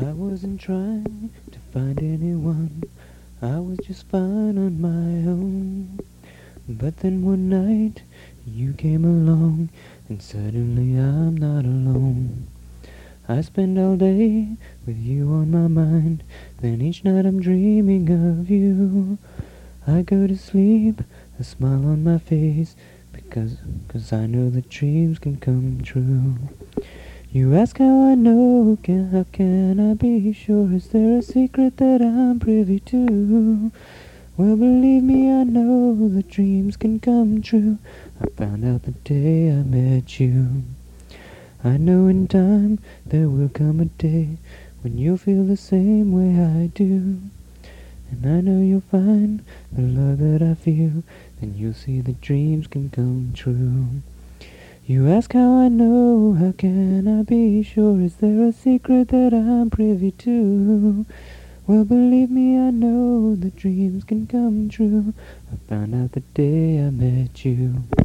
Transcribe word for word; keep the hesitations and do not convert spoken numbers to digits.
I wasn't trying to find anyone, I was just fine on my own. But then one night you came along, and suddenly I'm not alone. I spend all day with you on my mind, then each night I'm dreaming of you. I go to sleep, a smile on my face, because cause I know that dreams can come true. You ask how I know, can, how can I be sure? Is there a secret that I'm privy to? Well, believe me, I know that dreams can come true. I found out the day I met you. I know in time there will come a day when you'll feel the same way I do. And I know you'll find the love that I feel, then you'll see that dreams can come true. You ask how I know, how can I be sure? Is there a secret that I'm privy to? Well, believe me, I know that dreams can come true. I found out the day I met you.